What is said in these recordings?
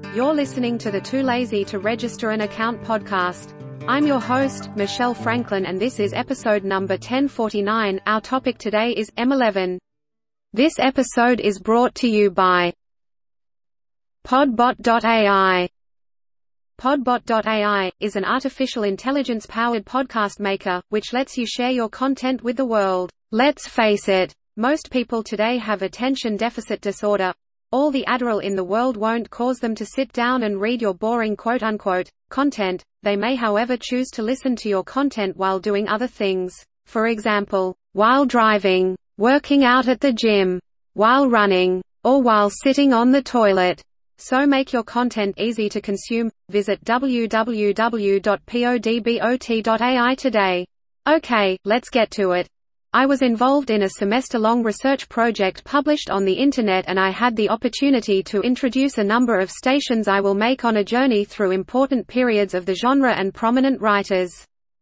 You're listening to the Too Lazy to Register an Account podcast. I'm your host, Michelle Franklin, and this is episode number 1049. Our topic today is M11. This episode is brought to you by Podbot.ai. Podbot.ai is an artificial intelligence-powered podcast maker, which lets you share your content with the world. Let's face it, most people today have attention deficit disorder. All the Adderall in the world won't cause them to sit down and read your boring quote-unquote content. They may however choose to listen to your content while doing other things. For example, while driving, working out at the gym, while running, or while sitting on the toilet. So make your content easy to consume. Visit www.podbot.ai today. Okay, let's get to it. I was involved in a semester-long research project published on the internet, and I had the opportunity to introduce a number of stations I will make on a journey through important periods of the genre and prominent writers.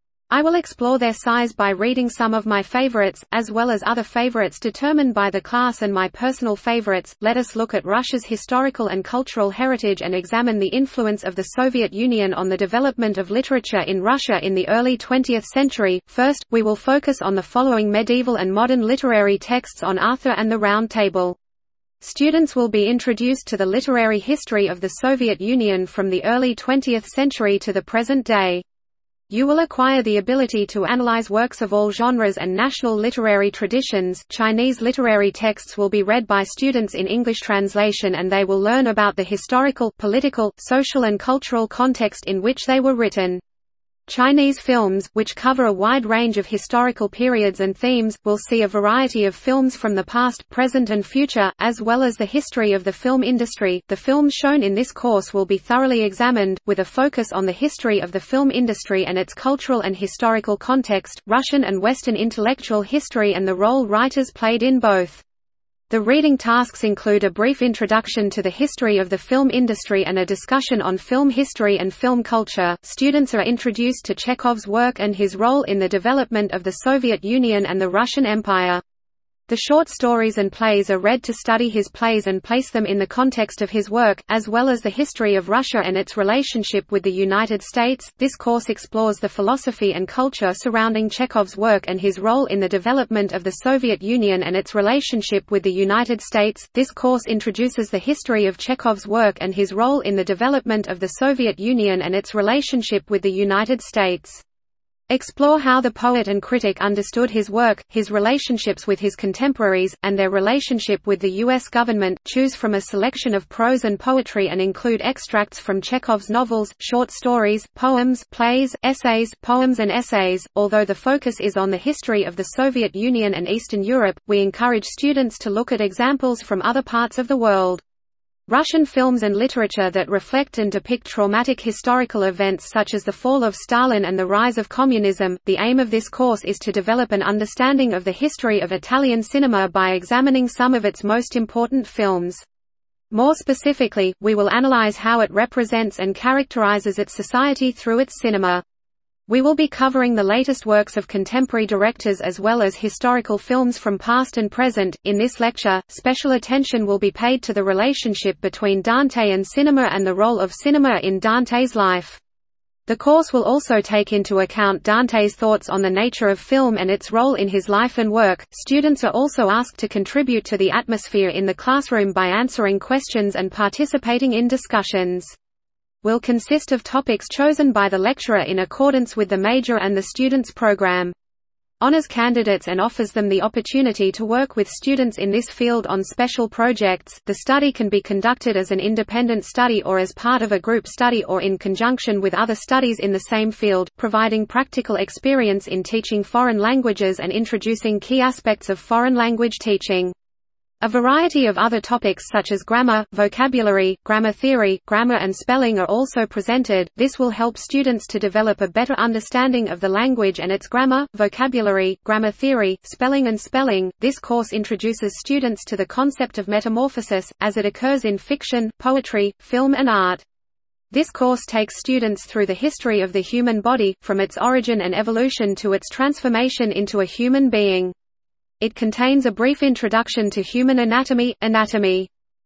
I will explore their size by reading some of my favorites, as well as other favorites determined by the class and my personal favorites. Let us look at Russia's historical and cultural heritage and examine the influence of the Soviet Union on the development of literature in Russia in the early 20th century. First, we will focus on the following medieval and modern literary texts on Arthur and the Round Table. Students will be introduced to the literary history of the Soviet Union from the early 20th century to the present day. You will acquire the ability to analyze works of all genres and national literary traditions. Chinese literary texts will be read by students in English translation, and they will learn about the historical, political, social and cultural context in which they were written. Chinese films, which cover a wide range of historical periods and themes, will see a variety of films from the past, present and future, as well as the history of the film industry. The films shown in this course will be thoroughly examined, with a focus on the history of the film industry and its cultural and historical context, Russian and Western intellectual history and the role writers played in both. The reading tasks include a brief introduction to the history of the film industry and a discussion on film history and film culture. Students are introduced to Chekhov's work and his role in the development of the Soviet Union and the Russian Empire. The short stories and plays are read to study his plays and place them in the context of his work, as well as the history of Russia and its relationship with the United States. This course explores the philosophy and culture surrounding Chekhov's work and his role in the development of the Soviet Union and its relationship with the United States. This course introduces the history of Chekhov's work and his role in the development of the Soviet Union and its relationship with the United States. Explore how the poet and critic understood his work, his relationships with his contemporaries, and their relationship with the U.S. government. Choose from a selection of prose and poetry and include extracts from Chekhov's novels, short stories, poems, plays, essays, poems and essays. Although the focus is on the history of the Soviet Union and Eastern Europe, we encourage students to look at examples from other parts of the world. Russian films and literature that reflect and depict traumatic historical events such as the fall of Stalin and the rise of communism. The aim of this course is to develop an understanding of the history of Italian cinema by examining some of its most important films. More specifically, we will analyze how it represents and characterizes its society through its cinema. We will be covering the latest works of contemporary directors as well as historical films from past and present. In this lecture, special attention will be paid to the relationship between Dante and cinema and the role of cinema in Dante's life. The course will also take into account Dante's thoughts on the nature of film and its role in his life and work. Students are also asked to contribute to the atmosphere in the classroom by answering questions and participating in discussions. Will consist of topics chosen by the lecturer in accordance with the major and the student's program. Honors candidates and offers them the opportunity to work with students in this field on special projects. The study can be conducted as an independent study or as part of a group study or in conjunction with other studies in the same field, providing practical experience in teaching foreign languages and introducing key aspects of foreign language teaching. A variety of other topics such as grammar, vocabulary, grammar theory, grammar and spelling are also presented. This will help students to develop a better understanding of the language and its grammar, vocabulary, grammar theory, spelling and spelling. This course introduces students to the concept of metamorphosis, as it occurs in fiction, poetry, film and art. This course takes students through the history of the human body, from its origin and evolution to its transformation into a human being. It contains a brief introduction to human anatomy,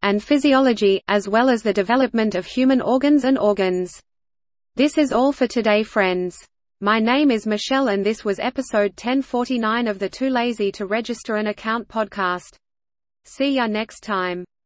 and physiology, as well as the development of human organs and organs. This is all for today, friends. My name is Michelle and this was episode 1049 of the Too Lazy to Register an Account podcast. See ya next time.